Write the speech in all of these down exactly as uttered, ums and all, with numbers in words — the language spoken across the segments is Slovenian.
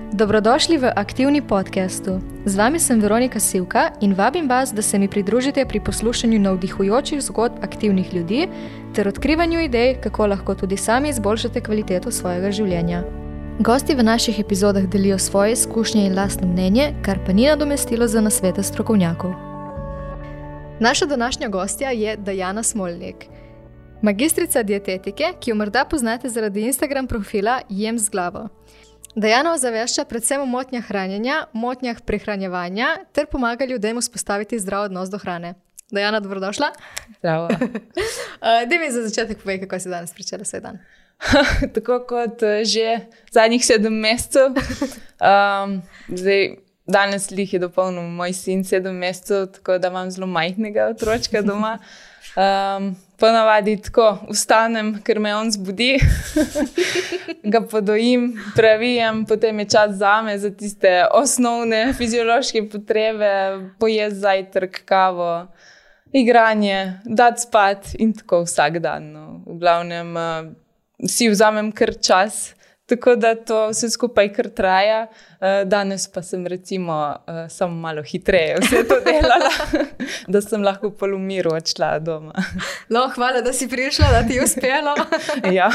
Dobrodošli v Aktivni podcastu. Z vami sem Veronika Sivka in vabim vas, da se mi pridružite pri poslušanju navdihujočih zgodb aktivnih ljudi ter odkrivanju idej, kako lahko tudi sami izboljšate kvaliteto svojega življenja. Gosti v naših epizodah delijo svoje izkušnje in lastno mnenje, kar pa ni nadomestilo za nasvete strokovnjakov. Naša današnja gostja je Dajana Smolnik. Magistrica dietetike, ki jo morda poznate zaradi Instagram profila Jem z glavo. Dajana ozavešča predvsem o motnjah hranjenja, motnjah prehranjevanja ter pomaga ljudem vzpostaviti zdrav odnos do hrane. Dajana, dobrodošla. Zdravo. Daj mi za začetek povej, kako si danes pričela svoj dan. Tako kot že zadnjih sedem mesecev. Um, zdaj, danes lih je dopolnil moj sin sedem mesecev, tako da imam zelo majhnega otročka doma. Um, ponavadi tako vstanem, ker me on zbudi, ga podojim, previjem, potem je čas zame za tiste osnovne fiziološke potrebe, pojesti zajtrk, kavo, igranje, dati spat in tako vsak dan. No. V glavnem uh, si vzamem kar čas, tako da to vse skupaj kar traja. Uh, danes pa sem recimo uh, samo malo hitreje vse to delala, da sem lahko pol v miru odšla doma. No, hvala, da si prišla, da ti je uspelo. Ja.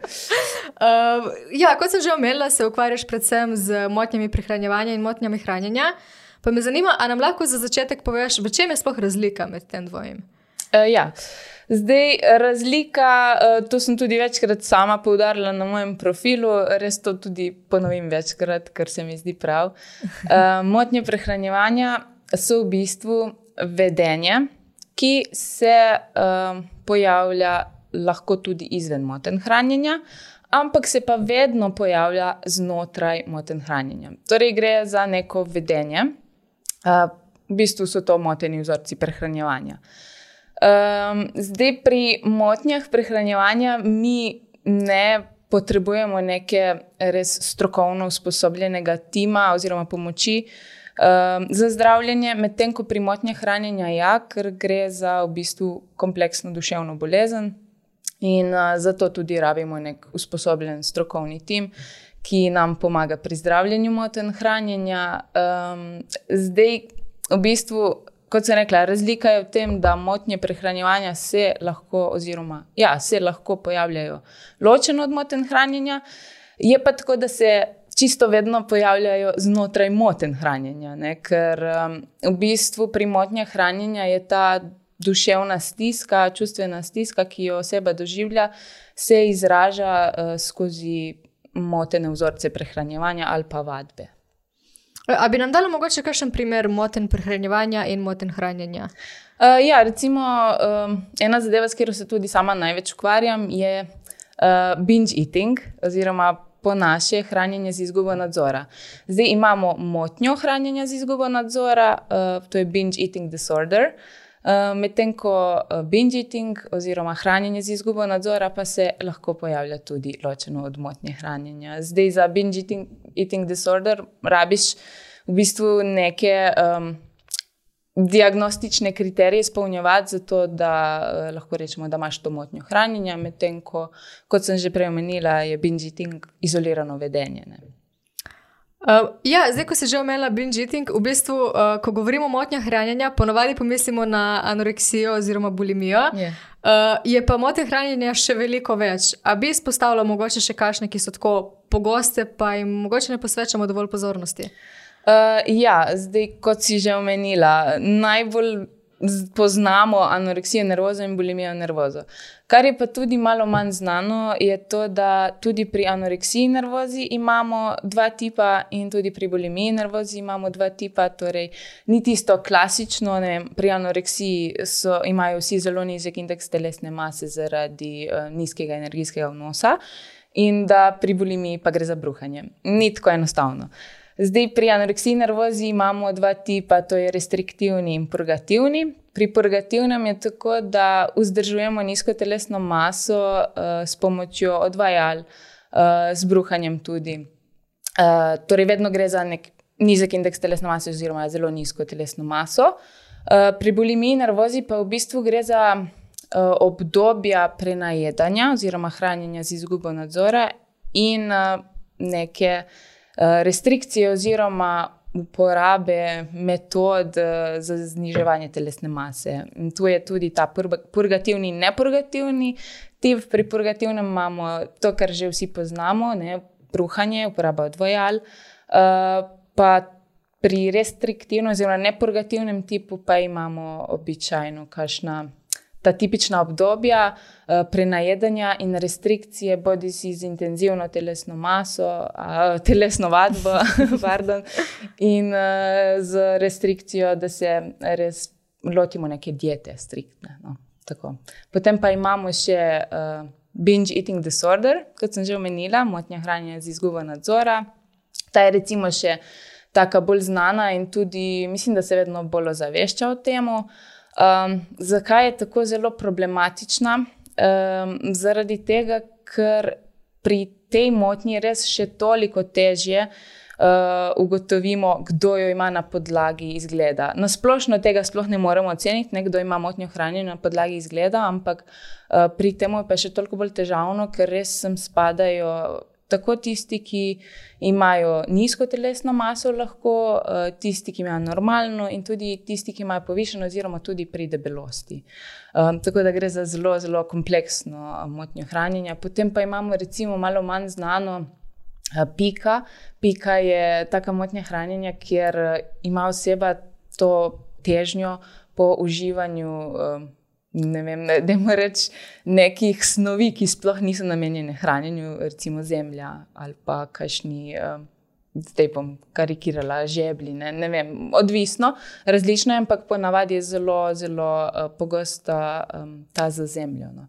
uh, ja, kot sem že omenila, se ukvarjaš predvsem z motnjami prehranjevanja in motnjami hranjenja. Pa me zanima, a nam lahko za začetek poveš, v čem je sploh razlika med tem dvojim? Uh, ja. Zdaj, razlika, to sem tudi večkrat sama poudarila na mojem profilu, res to tudi ponovim večkrat, ker se mi zdi prav. Motnje prehranjevanja so v bistvu vedenje, ki se pojavlja lahko tudi izven motenj hranjenja, ampak se pa vedno pojavlja znotraj motenj hranjenja. Torej gre za neko vedenje, v bistvu so to moteni vzorci prehranjevanja. Um, zdaj pri motnjah prehranjevanja mi ne potrebujemo neke res strokovno usposobljenega tima oziroma pomoči um, za zdravljenje, medtem ko pri motnjah hranjenja ja, ker gre za v bistvu kompleksno duševno bolezen in uh, zato tudi rabimo nek usposobljen strokovni tim, ki nam pomaga pri zdravljenju motenj hranjenja. Um, zdaj v bistvu Kot sem rekla, razlika je v tem, da motnje prehranjevanja se lahko oziroma ja, se lahko pojavljajo ločeno od motenj hranjenja, je pa tako, da se čisto vedno pojavljajo znotraj motenj hranjenja, ne? Ker um, v bistvu pri motnjah hranjenja je ta duševna stiska, čustvena stiska, ki jo oseba doživlja, se izraža uh, skozi motene vzorce prehranjevanja ali pa vadbe. A bi nam dala mogoče kakšen primer motenj prehranjevanja in motenj hranjenja? Uh, ja, recimo um, ena zadeva, s katero se tudi sama največ ukvarjam, je uh, binge eating oziroma po naše hranjenje z izgubo nadzora. Zdaj imamo motnjo hranjenja z izgubo nadzora, uh, to je binge eating disorder, uh, medtem ko uh, binge eating oziroma hranjenje z izgubo nadzora pa se lahko pojavlja tudi ločeno od motnje hranjenja. Zdaj za binge eating, eating disorder rabiš v bistvu neke um, diagnostične kriterije izpolnjevati, zato da uh, lahko rečemo, da imaš to motnjo hranjenja, medtem ko, kot sem že prej omenila, je binge eating izolirano vedenje. Ne? Uh, ja, zdaj, ko si že omenila binge eating, v bistvu, uh, ko govorimo o motnjah hranjenja, ponovadi pomislimo na anoreksijo oziroma bulimijo. Yeah. Uh, je pa motenj hranjenja še veliko več. A bi izpostavila mogoče še kakšne, ki so tako pogoste, pa jim mogoče ne posvečamo dovolj pozornosti? Uh, ja, zdaj, kot si že omenila, najbolj poznamo anoreksijo nervozo in bulimijo nervozo. Kar je pa tudi malo manj znano, je to, da tudi pri anoreksiji nervozi imamo dva tipa in tudi pri bulimiji nervozi imamo dva tipa, torej ni tisto klasično, ne vem, pri anoreksiji so, imajo vsi zelo nizek indeks telesne mase zaradi uh, nizkega energijskega vnosa in da pri bulimiji pa gre za bruhanje. Ni tako enostavno. Zdaj, pri anoreksiji nervozi imamo dva tipa, to je restriktivni in purgativni. Pri purgativnem je tako, da vzdržujemo nizko telesno maso uh, s pomočjo odvajal, uh, s bruhanjem tudi. Uh, torej, vedno gre za nek nizek indeks telesne mase oziroma zelo nizko telesno maso. Uh, pri bulimiji nervozi pa v bistvu gre za uh, obdobja prenajedanja oziroma hranjenja z izgubo nadzora in uh, neke restrikcije oziroma uporabe metod za zniževanje telesne mase. In tu je tudi ta purgativni in nepurgativni tip. Pri purgativnem imamo to, kar že vsi poznamo, ne, bruhanje, uporaba odvajal, pa pri restriktivnem oziroma nepurgativnem tipu pa imamo običajno kakšna ta tipična obdobja uh, prenajedanja in restrikcije, bodi si z intenzivno telesno maso, uh, telesno vadbo, pardon, in uh, z restrikcijo, da se res lotimo neke diete striktne. No, tako. Potem pa imamo še uh, binge eating disorder, kot sem že omenila, motnja hranjenja z izgubo nadzora. Ta je recimo še taka bolj znana in tudi mislim, da se vedno bolj ozavešča o temu. Um, zakaj je tako zelo problematična? Um, zaradi tega, ker pri tej motnji res še toliko težje uh, ugotovimo, kdo jo ima na podlagi izgleda. Na splošno tega sploh ne moremo oceniti, ne, kdo ima motnjo hranjenja na podlagi izgleda, ampak uh, pri temu je pa še toliko bolj težavno, ker res sem spadajo tako tisti, ki imajo nizko telesno maso lahko, tisti, ki imajo normalno in tudi tisti, ki imajo povišeno oziroma tudi pri debelosti. Um, tako da gre za zelo, zelo kompleksno motnjo hranjenja. Potem pa imamo recimo malo manj znano uh, pika. Pika je taka motnja hranjenja, kjer ima oseba to težnjo po uživanju um, ne vem, dajmo reči, nekih snovi, ki sploh niso namenjene hranjenju, recimo zemlja ali pa kakšni, uh, zdaj bom karikirala, žeblji, ne, ne vem, odvisno, različno, ampak ponavadi je zelo, zelo uh, pogosta um, ta za zemljo. No.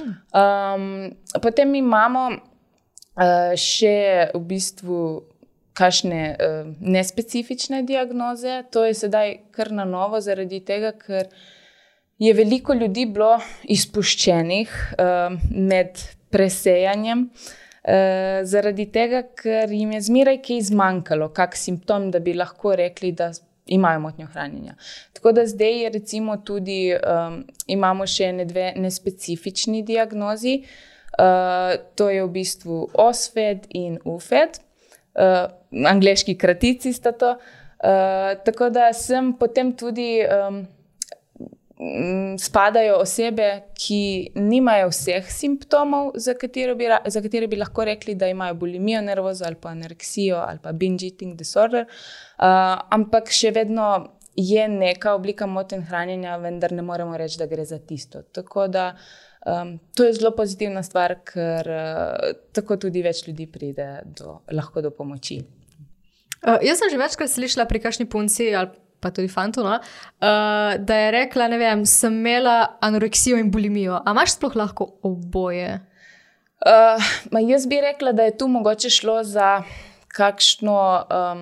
Um, potem imamo uh, še v bistvu kakšne uh, nespecifične diagnoze, to je sedaj kar na novo zaradi tega, ker je veliko ljudi bilo izpuščenih uh, med presejanjem uh, zaradi tega, ker jim je zmeraj kaj zmanjkalo, kak simptom, da bi lahko rekli, da imajo motnjo hranjenja. Tako da zdaj je recimo tudi, um, imamo še ene dve nespecifični diagnozi, uh, to je v bistvu O S F E D in U F E D, uh, angleški kratici sta to, uh, tako da sem potem tudi um, spadajo osebe, ki nimajo vseh simptomov, za katere bi, za katere bi lahko rekli, da imajo bulimijo nervozo ali pa anoreksijo ali pa binge eating disorder, uh, ampak še vedno je neka oblika motenj hranjenja, vendar ne moremo reči, da gre za tisto. Tako da um, to je zelo pozitivna stvar, ker uh, tako tudi več ljudi pride do, lahko do pomoči. Uh, jaz sem že večkrat slišala pri kakšni punci ali pa tudi fantu, no? uh, da je rekla, ne vem, sem imela anoreksijo in bulimijo. A imaš sploh lahko oboje? Uh, jaz bi rekla, da je tu mogoče šlo za kakšno, um,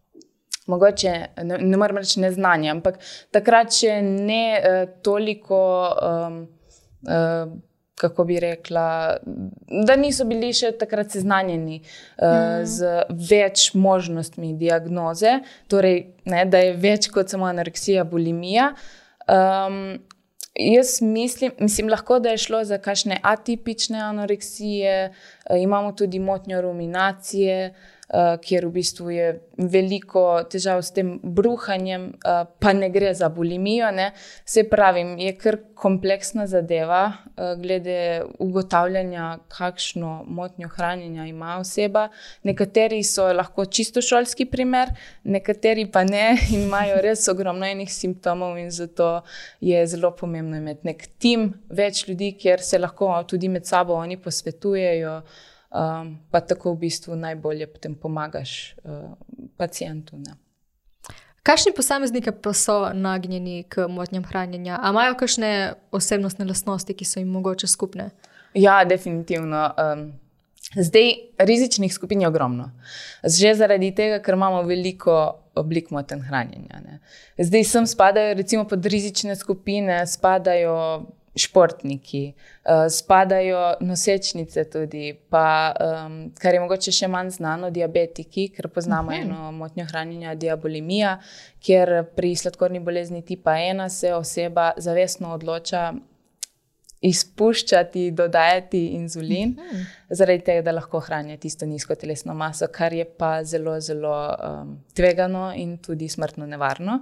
mogoče, ne, ne moram reči neznanje, ampak takrat še ne uh, toliko, um, uh, kako bi rekla, da niso bili še takrat seznanjeni uh, mm. z več možnostmi diagnoze, torej, ne, da je več kot samo anoreksija, bulimija. Um, jaz mislim, mislim, lahko, da je šlo za kakšne atipične anoreksije, uh, imamo tudi motnjo ruminacije, uh, kjer v bistvu je veliko težav s tem bruhanjem, uh, pa ne gre za bulimijo, ne. Se pravim, je kar kompleksna zadeva, uh, glede ugotavljanja, kakšno motnjo hranjenja ima oseba. Nekateri so lahko čisto šolski primer, nekateri pa ne in imajo res ogromno enih simptomov in zato je zelo pomembno imeti nek tim, več ljudi, kjer se lahko tudi med sabo oni posvetujejo, um, pa tako v bistvu najbolje potem pomagaš uh, pacientu. Ne. Kakšni posamezniki pa so nagnjeni k motnjam hranjenja? A imajo kakšne osebnostne lastnosti, ki so jim mogoče skupne? Ja, definitivno. Um, zdaj, rizičnih skupin je ogromno. Že zaradi tega, ker imamo veliko oblik motenj hranjenja. Ne. Zdaj sem spadajo recimo pod rizične skupine, spadajo športniki, uh, spadajo nosečnice tudi, pa um, kar je mogoče še manj znano, diabetiki, ker poznamo uh-huh. eno motnjo hranjenja, diabulimija, kjer pri sladkorni bolezni tipa ena se oseba zavestno odloča izpuščati, dodajati inzulin, mm-hmm. zaradi tega, da lahko hranijo tisto nizko telesno maso, kar je pa zelo, zelo um, tvegano in tudi smrtno nevarno.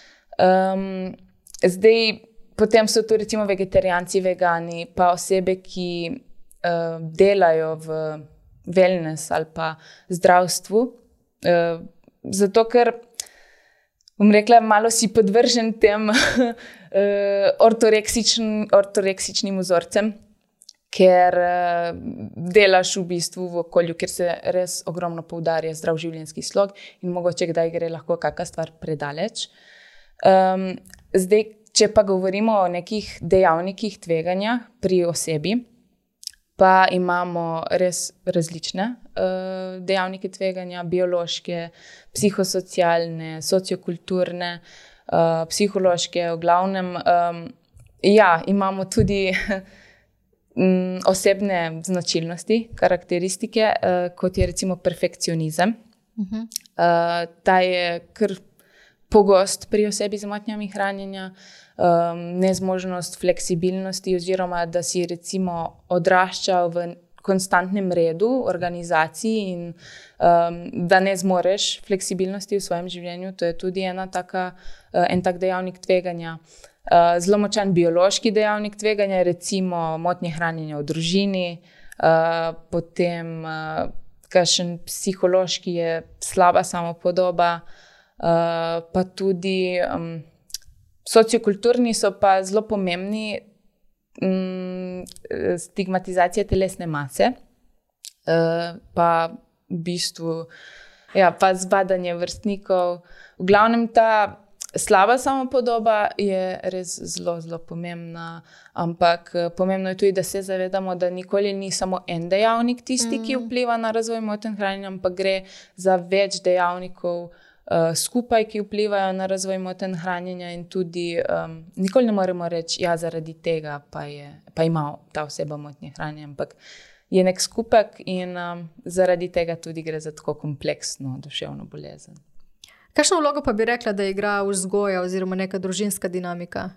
Um, zdaj, potem so tu recimo vegetarijanci, vegani, pa osebe, ki uh, delajo v wellness ali pa zdravstvu, uh, zato ker bom rekla, malo si podvržen tem uh, ortoreksičn, ortoreksičnim vzorcem, ker uh, delaš v bistvu v okolju, kjer se res ogromno poudarja zdrav življenjski slog in mogoče kdaj gre lahko kakšna stvar predaleč. Um, zdaj, če pa govorimo o nekih dejavnikih tveganja pri osebi, pa imamo res različne uh, dejavnike tveganja, biološke, psihosocialne, sociokulturne, uh, psihološke, v glavnem. Um, ja, imamo tudi um, osebne značilnosti, karakteristike, uh, kot je recimo perfekcionizem. Uh-huh. Uh, ta je kar pogost pri osebi z motnjami hranjenja, um, nezmožnost fleksibilnosti oziroma, da si recimo odraščal v konstantnem redu, organizaciji in um, da ne zmoreš fleksibilnosti v svojem življenju. To je tudi ena taka, uh, en tak dejavnik tveganja. Uh, zelo močan biološki dejavnik tveganja, recimo motnje hranjenja v družini, uh, potem uh, kakšen psihološki je slaba samopodoba, Uh, pa tudi um, sociokulturni so pa zelo pomembni, um, stigmatizacija telesne mase, uh, pa v bistvu ja, pa zbadanje vrstnikov. V glavnem ta slaba samopodoba je res zelo, zelo pomembna, ampak pomembno je tudi, da se zavedamo, da nikoli ni samo en dejavnik tisti, mm. ki vpliva na razvoj motenj hranjenja, ampak gre za več dejavnikov Uh, skupaj, ki vplivajo na razvoj motenj hranjenja in tudi um, nikoli ne moremo reči, ja, zaradi tega pa, je, pa ima ta oseba motnje hranjenja, ampak je nek skupek in um, zaradi tega tudi gre za tako kompleksno duševno bolezen. Kakšno vlogo pa bi rekla, da igra vzgoja oziroma neka družinska dinamika?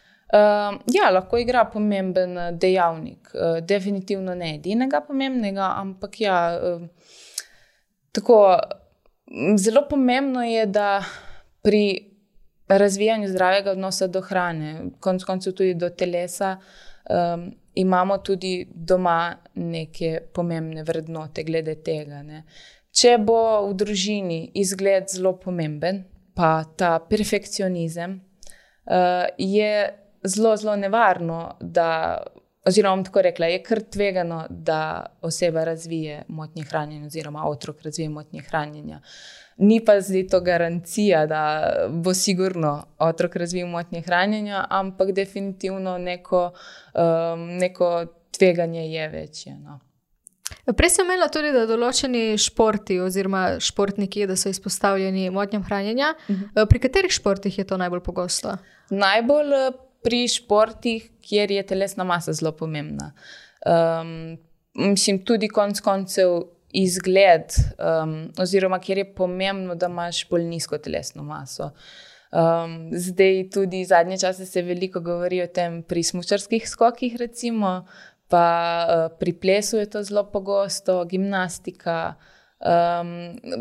Uh, ja, lahko igra pomemben dejavnik. Uh, definitivno ne edinega pomembnega, ampak ja, uh, tako zelo pomembno je, da pri razvijanju zdravega odnosa do hrane, konec koncev tudi do telesa, um, imamo tudi doma neke pomembne vrednote glede tega. Ne. Če bo v družini izgled zelo pomemben, pa ta perfekcionizem, uh, je zelo, zelo nevarno, da, oziroma bom tako rekla, je kar tvegano, da oseba razvije motnje hranjenja oziroma otrok razvije motnje hranjenja. Ni pa zdaj to garancija, da bo sigurno otrok razvil motnje hranjenja, ampak definitivno neko, um, neko tveganje je večje. No. Prej sem imela tudi, da določeni športi oziroma športniki, da so izpostavljeni motnjam hranjenja. Uh-huh. Pri katerih športih je to najbolj pogosto? Najbolj pri športih, kjer je telesna masa zelo pomembna. Um, mislim, tudi konc koncev izgled, um, oziroma kjer je pomembno, da imaš bolj nizko telesno maso. Um, zdaj tudi zadnje čase se veliko govori o tem pri smučarskih skokih, recimo, pa uh, pri plesu je to zelo pogosto, gimnastika. Um,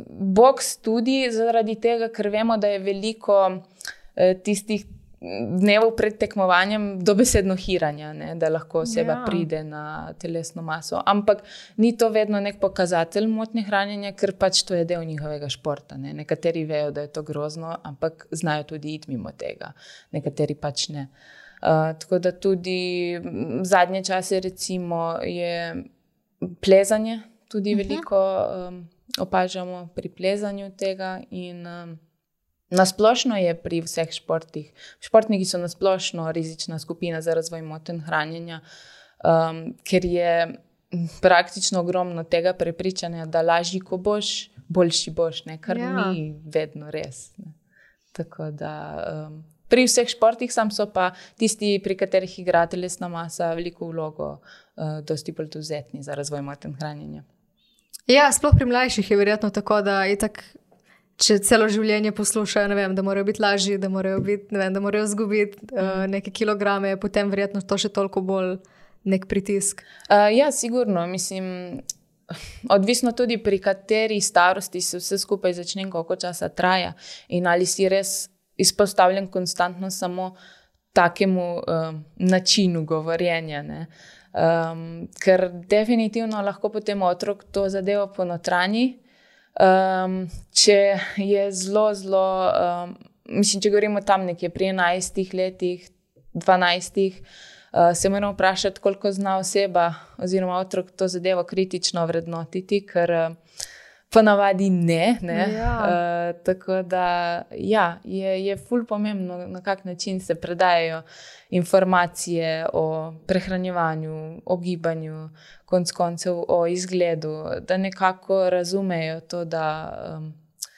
boks tudi zaradi tega, ker vemo, da je veliko uh, tistih dnevov pred tekmovanjem dobesedno hiranja, ne, da lahko oseba ja. pride na telesno maso. Ampak ni to vedno nek pokazatelj motnje hranjenja, ker pač to je del njihovega športa. Ne. Nekateri vejo, da je to grozno, ampak znajo tudi iti mimo tega. Nekateri pač ne. Uh, tako da tudi zadnje čase recimo je plezanje tudi uh-huh. veliko um, opažamo pri plezanju tega in um, nasplošno je pri vseh športih. Športniki so nasplošno rizična skupina za razvoj motenj hranjenja, um, ker je praktično ogromno tega prepričanja, da lažji, ko boš, boljši boš, ne? Kar ja. ni vedno res. Ne? Tako da um, pri vseh športih sam so pa tisti, pri katerih igra telesna masa veliko vlogo, uh, dosti bolj dovzetni za razvoj motenj hranjenja. Ja, sploh pri mlajših je verjetno tako, da je tak če celo življenje poslušajo, ne vem, da morajo biti lažji, da morajo biti, ne vem, da morajo zgubiti uh, neke kilograme, potem verjetno to še toliko bolj nek pritisk? Uh, ja, sigurno. Mislim, odvisno tudi pri kateri starosti se vse skupaj začne, koliko časa traja in ali si res izpostavljen konstantno samo takemu um, načinu govorjenja. Ne? Um, ker definitivno lahko potem otrok to zadevo ponotranji. Um, če je zelo, zelo, um, mislim, če govorimo tam nekje pri enajstih letih, dvanajstih, uh, se moramo vprašati, koliko zna oseba oziroma otrok to zadevo kritično vrednotiti, ker uh, ponavadi ne. ne? Ja. Uh, tako da ja, je, je ful pomembno, na kak način se predajajo informacije o prehranjevanju, o gibanju, konc koncev o izgledu, da nekako razumejo to, da um,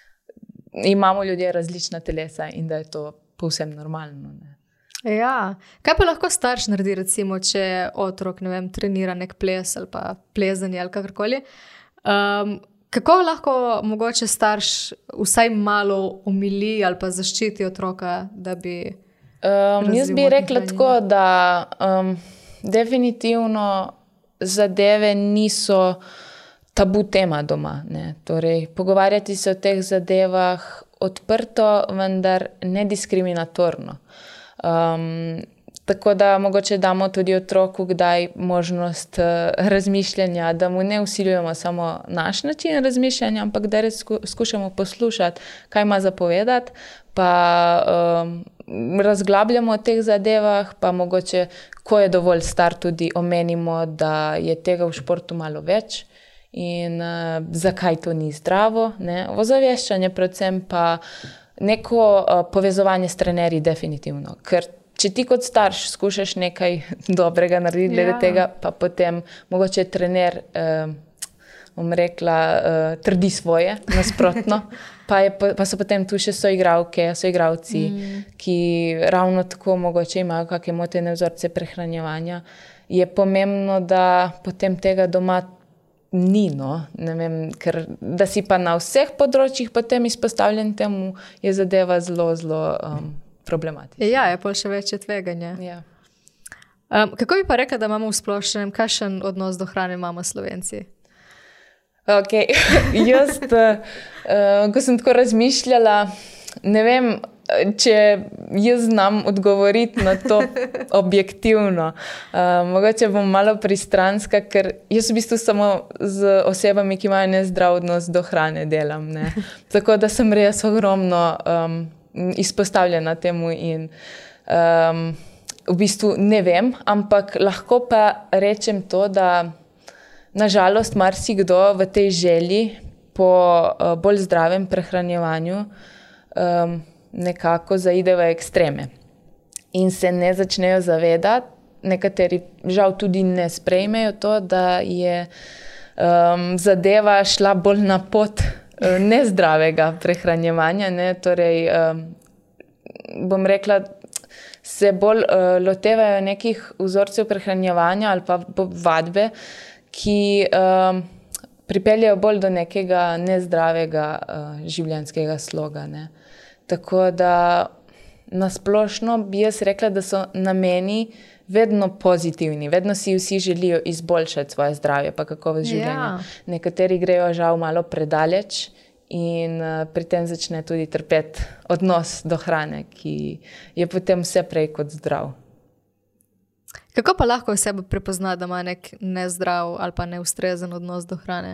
imamo ljudje različna telesa in da je to povsem normalno. Ne? Ja, kaj pa lahko starš naredi, recimo, če otrok, ne vem, trenira nek ples ali pa plezanje ali kakorkoli. Um, kako lahko mogoče starš vsaj malo omili ali pa zaščiti otroka, da bi um, jaz bi rekla tako, da um, definitivno zadeve niso tabu tema doma. Ne? Torej, pogovarjati se o teh zadevah odprto, vendar nediskriminatorno. Um, tako da mogoče damo tudi otroku kdaj možnost uh, razmišljanja, da mu ne vsiljujemo samo naš način razmišljanja, ampak da res sku, skušamo poslušati, kaj ima za povedati, pa um, razglabljamo o teh zadevah, pa mogoče, ko je dovolj star, tudi omenimo, da je tega v športu malo več in uh, zakaj to ni zdravo. Ne? Ozaveščanje predvsem pa neko uh, povezovanje s trenerji definitivno, ker če ti kot starš skušaš nekaj dobrega narediti glede ja. tega, pa potem mogoče trener, uh, bom rekla, uh, trdi svoje, nasprotno, pa, je, pa so potem tu še soigralke, soigralci, mm. ki ravno tako mogoče imajo kakšne motene vzorce prehranjevanja, je pomembno, da potem tega doma ni, no, ne vem, ker da si pa na vseh področjih potem izpostavljen temu, je zadeva zelo, zelo um, problematična. Ja, je pol še večje tveganje. Ja. Um, kako bi pa rekla, da imamo v splošnem, kakšen odnos do hrane imamo Slovenci? Ok, jaz, uh, ko sem tako razmišljala, ne vem, če jaz znam odgovoriti na to objektivno. Uh, mogoče bom malo pristranska, ker jaz v bistvu samo z osebami, ki imajo nezdrav odnos do hrane delam. Ne? Tako da sem res ogromno um, izpostavljena temu in um, v bistvu ne vem, ampak lahko pa rečem to, da nažalost marsikdo v tej želji po uh, bolj zdravem prehranjevanju um, nekako zaide v ekstreme in se ne začnejo zavedati, nekateri žal tudi ne sprejmejo to, da je um, zadeva šla bolj na pot uh, nezdravega prehranjevanja, ne? Torej, um, bom rekla, se bolj uh, lotevajo nekih vzorcev prehranjevanja ali pa vadbe, ki um, pripeljajo bolj do nekega nezdravega uh, življenjskega sloga, ne? Tako da nasplošno bi jaz rekla, da so nameni vedno pozitivni, vedno si vsi želijo izboljšati svoje zdravje pa kakovost življenja. Ja. Nekateri grejo žal malo predaleč in uh, pri tem začne tudi trpeti odnos do hrane, ki je potem vse prej kot zdrav. Kako pa lahko oseba prepozna, da ima nek nezdrav ali pa neustrezen odnos do hrane?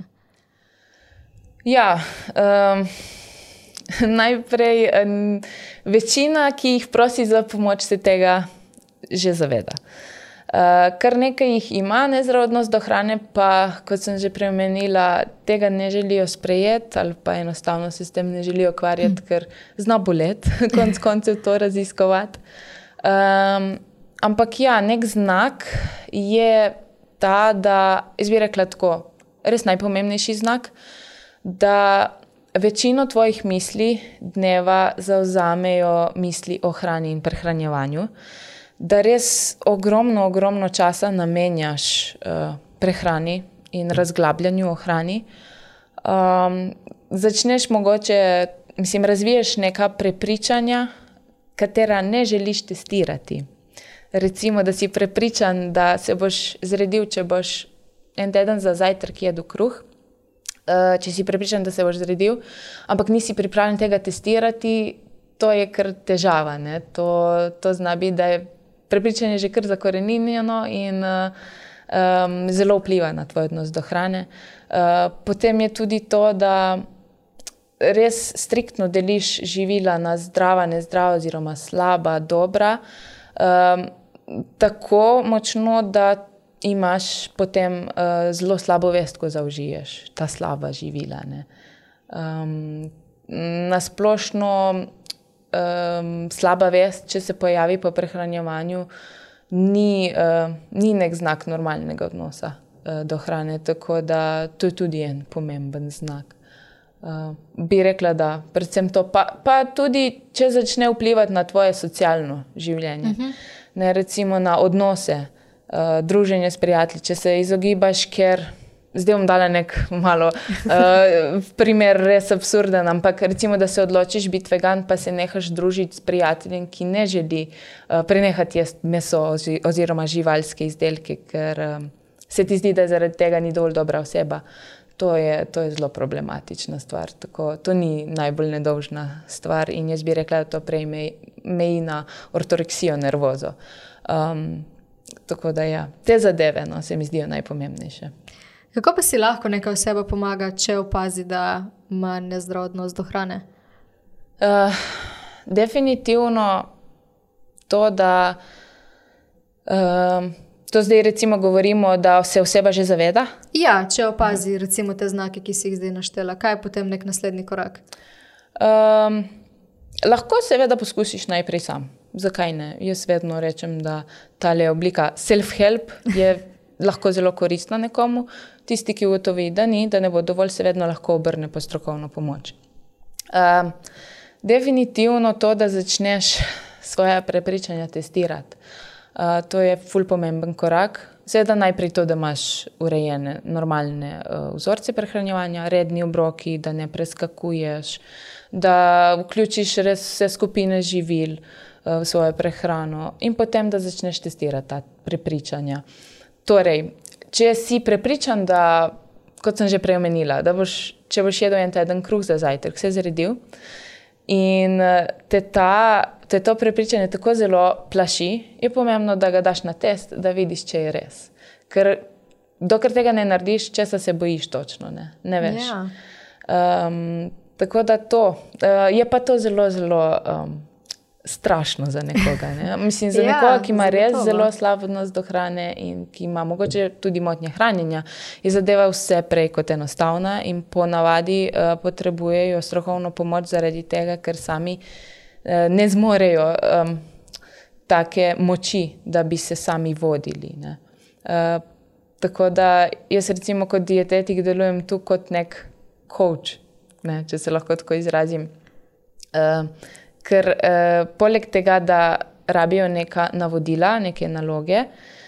Ja, um, najprej um, večina, ki jih prosi za pomoč, se tega že zaveda. Uh, kar nekaj jih ima nezdrav odnos do hrane, pa, kot sem že preomenila, tega ne želijo sprejeti ali pa enostavno se s tem ne želijo ukvarjati, ker zna boleti, konc koncev to raziskovati. Um, ampak ja, nek znak je ta, da, jaz bi rekla tako, res najpomembnejši znak, da večino tvojih misli dneva zavzamejo misli o hrani in prehranjevanju, da res ogromno, ogromno časa namenjaš uh, prehrani in razglabljanju o hrani. Um, začneš mogoče, mislim, razviješ neka prepričanja, katera ne želiš testirati. recimo, da si prepričan, da se boš zredil, če boš en teden za zajtrk jedel kruh, uh, če si prepričan, da se boš zredil, ampak nisi pripravljen tega testirati, to je kar težava. Ne? To, to zna biti, da je prepričanje že kar zakoreninjeno in uh, um, zelo vpliva na tvoj odnos do hrane. Uh, potem je tudi to, da res striktno deliš živila na zdrava, nezdrava oziroma slaba, dobra, um, tako močno, da imaš potem uh, zelo slabo vest, ko zaužiješ ta slaba živila. Ne. Um, nasplošno um, slaba vest, če se pojavi po prehranjevanju, ni, uh, ni nek znak normalnega odnosa uh, do hrane, tako da to je tudi en pomemben znak. Uh, bi rekla, da predvsem to, pa, pa tudi, če začne vplivati na tvoje socialno življenje, uh-huh. ne, recimo na odnose, uh, druženje s prijatelji, če se izogibaš, ker zdaj bom dala nek malo uh, primer res absurden, ampak recimo, da se odločiš biti vegan, pa se nehaš družiti s prijateljem, ki ne želi uh, prenehati jesti meso oziroma živalske izdelke, ker um, se ti zdi, da zaradi tega ni dovolj dobra oseba. To je, to je zelo problematična stvar. Tako, to ni najbolj nedolžna stvar in jaz bi rekla, da to prej meji na ortoreksijo nervozo. Um, tako da ja, te zadeve no, se mi zdijo najpomembnejše. Kako pa si lahko neka oseba pomaga, če opazi, da ima nezdrav odnos do hrane? Uh, definitivno to, da uh, to zdaj recimo govorimo, da se oseba že zaveda? Ja, če opazi recimo te znake, ki si jih zdaj naštela, kaj je potem nek naslednji korak? Um, lahko seveda poskusiš najprej sam. Zakaj ne? Jaz vedno rečem, da tale oblika self-help je lahko zelo koristna nekomu. Tisti, ki ugotovi, da ni, da ne bo dovolj, se vedno lahko obrne po strokovno pomoč. Um, definitivno to, da začneš svoja prepričanja testirati. Uh, to je ful pomemben korak. Seveda najprej to, da imaš urejene normalne uh, vzorce prehranjevanja, redni obroki, da ne preskakuješ, da vključiš res vse skupine živil uh, v svojo prehrano in potem, da začneš testirati ta prepričanja. Torej, če si prepričan, da, kot sem že prej omenila, da boš, če boš jedel en teden kruh za zajtrk, se zredil in te ta te to prepričanje tako zelo plaši, je pomembno, da ga daš na test, da vidiš, če je res. Ker dokler tega ne narediš, česa se bojiš točno, ne, ne veš. Ja. Um, tako da to, uh, je pa to zelo, zelo um, strašno za nekoga. Ne? Mislim, za ja, nekoga, ki ima res zagotovo. zelo slab odnos do hrane in ki ima mogoče tudi motnje hranjenja, je zadeva vse prej kot enostavna in ponavadi uh, potrebujejo strokovno pomoč zaradi tega, ker sami ne zmorejo um, take moči, da bi se sami vodili. Ne. Uh, tako da jaz recimo kot dietetik delujem tu kot nek coach, ne, če se lahko tako izrazim. Uh, ker uh, poleg tega, da rabijo neka navodila, neke naloge,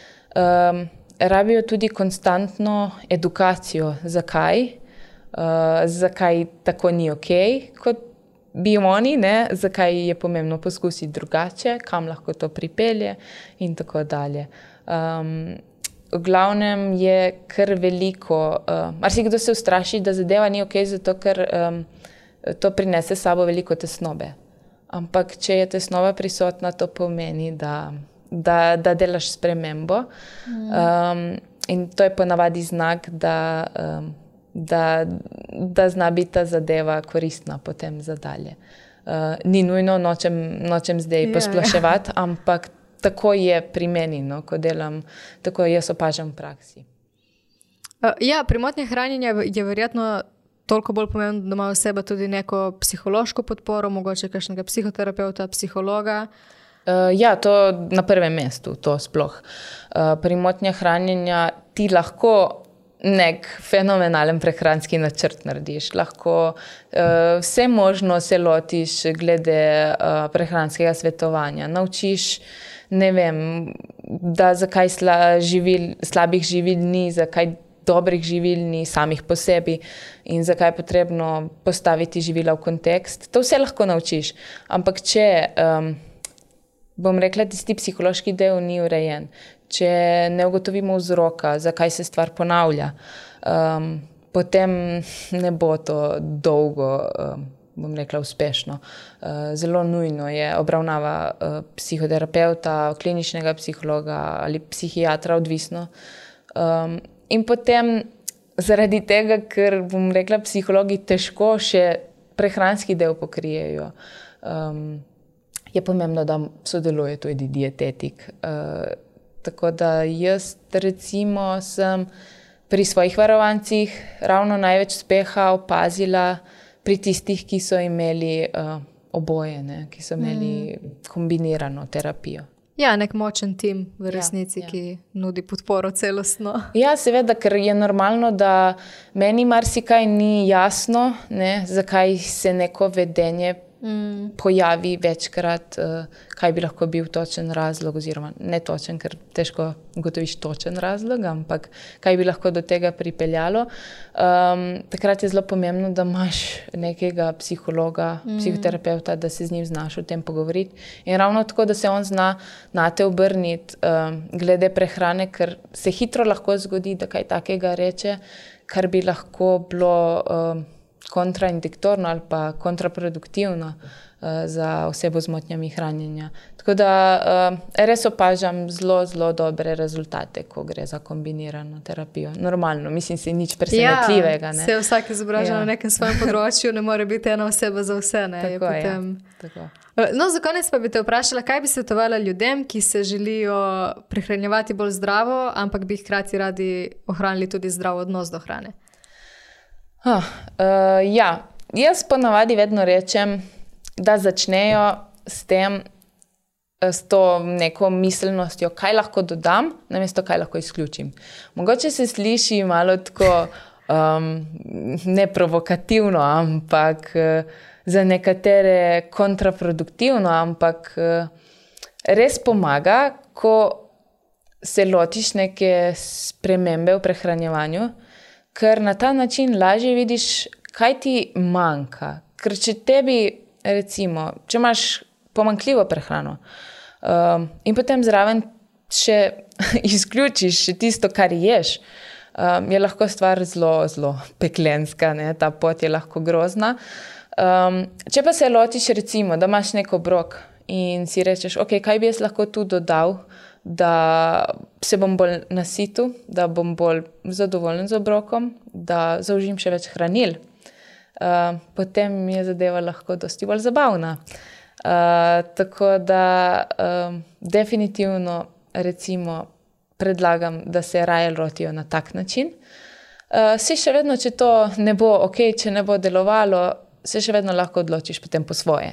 um, rabijo tudi konstantno edukacijo, zakaj, uh, zakaj tako ni okej, kot bi oni, ne, zakaj je pomembno poskusiti drugače, kam lahko to pripelje in tako dalje. Um, v glavnem je kar veliko, uh, marsikdo se ustraši, da zadeva ni okej, zato ker um, to prinese s sabo veliko tesnobe. Ampak če je tesnoba prisotna, to pomeni, da, da, da delaš spremembo. Mm. Um, in to je ponavadi znak, da um, Da, da zna biti ta zadeva koristna potem za dalje. Uh, ni nujno, nočem, nočem zdaj yeah. posploševati, ampak tako je pri meni, no, ko delam, tako jaz opažam v praksi. Uh, ja, pri motnjah hranjenja je verjetno toliko bolj pomembno, da ima oseba tudi neko psihološko podporo, mogoče kakšnega psihoterapeuta, psihologa. Uh, ja, to na prvem mestu, to sploh. Uh, pri motnjah hranjenja ti lahko nek fenomenalen prehranski načrt narediš. Lahko uh, vse možno se lotiš glede uh, prehranskega svetovanja. Naučiš, ne vem, da zakaj sla, živil, slabih živil ni, zakaj dobrih živil ni samih po sebi in zakaj je potrebno postaviti živila v kontekst. To vse lahko naučiš. Ampak če um, bom rekla, tisti psihološki del ni urejen, če ne ugotovimo vzroka, zakaj se stvar ponavlja, um, potem ne bo to dolgo, um, bom rekla, uspešno. Uh, zelo nujno je obravnava uh, psihoterapeuta, kliničnega psihologa ali psihiatra, odvisno. Um, in potem zaradi tega, ker, bom rekla, psihologi težko še prehranski del pokrijejo, um, je pomembno, da sodeluje tudi dietetik. Uh, tako da jaz recimo sem pri svojih varovancih ravno največ uspeha opazila pri tistih, ki so imeli uh, oboje, ne? Ki so imeli mm. kombinirano terapijo. Ja, nek močen tim v resnici, ja, ja. Ki nudi podporo celostno. Ja, seveda, ker je normalno, da meni marsikaj ni jasno, ne, zakaj se neko vedenje mm. pojavi večkrat, uh, kaj bi lahko bil točen razlog, oziroma ne točen, ker težko ugotoviš točen razlog, ampak kaj bi lahko do tega pripeljalo. Um, takrat je zelo pomembno, da imaš nekega psihologa, mm. psihoterapeuta, da se z njim znaš o tem pogovoriti. In ravno tako, da se on zna nate obrniti um, glede prehrane, ker se hitro lahko zgodi, da kaj takega reče, kar bi lahko bilo um, kontraindiktorno ali pa kontraproduktivno uh, za osebo z motnjami hranjenja. Tako da uh, res opažam zelo, zelo dobre rezultate, ko gre za kombinirano terapijo. Normalno, mislim, se nič presenetljivega. Ja, se vsak izobraža ja. na nekem svojem področju, ne more biti ena oseba za vse. Ne? Tako, potem... ja. Tako. No, za konec pa bi te vprašala, kaj bi svetovala ljudem, ki se želijo prehranjevati bolj zdravo, ampak bi hkrati radi ohranili tudi zdrav odnos do hrane? Huh, uh, ja, jaz ponavadi vedno rečem, da začnejo s tem, s to neko miselnostjo, kaj lahko dodam, namesto kaj lahko izključim. Mogoče se sliši malo tako um, neprovokativno, ampak uh, za nekatere kontraproduktivno, ampak uh, res pomaga, ko se lotiš neke spremembe v prehranjevanju, ker na ta način lažje vidiš, kaj ti manjka. Ker če tebi, recimo, če imaš pomanjkljivo prehrano um, in potem zraven še izključiš tisto, kar ješ, um, je lahko stvar zelo, zelo peklenska, ne? Ta pot je lahko grozna. Um, če pa se lotiš, recimo, da imaš nek obrok in si rečeš, ok, kaj bi jaz lahko tu dodal, da se bom bolj nasitil, da bom bolj zadovoljen z obrokom, da zaužim še več hranil. Uh, potem je zadeva lahko dosti bolj zabavna. Uh, tako da um, definitivno recimo predlagam, da se raje lotijo na tak način. Uh, se še vedno, če to ne bo ok, če ne bo delovalo, se še vedno lahko odločiš potem po svoje.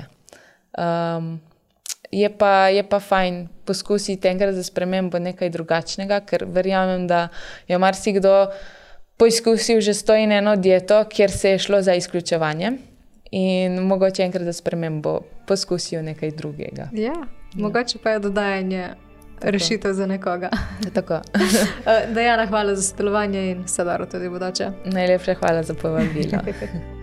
Um, Je pa, je pa fajn poskusiti enkrat za spremembo nekaj drugačnega, ker verjamem, da je marsikdo poizkusil že sto in eno dieto, kjer se je šlo za izključevanje in mogoče enkrat za spremembo poskusil nekaj drugega. Ja, ja. Mogoče pa je dodajanje Tako. rešitev za nekoga. Tako. Dejana, hvala za sodelovanje in vse dobro tudi bodoče. Najlepša hvala za povabilo.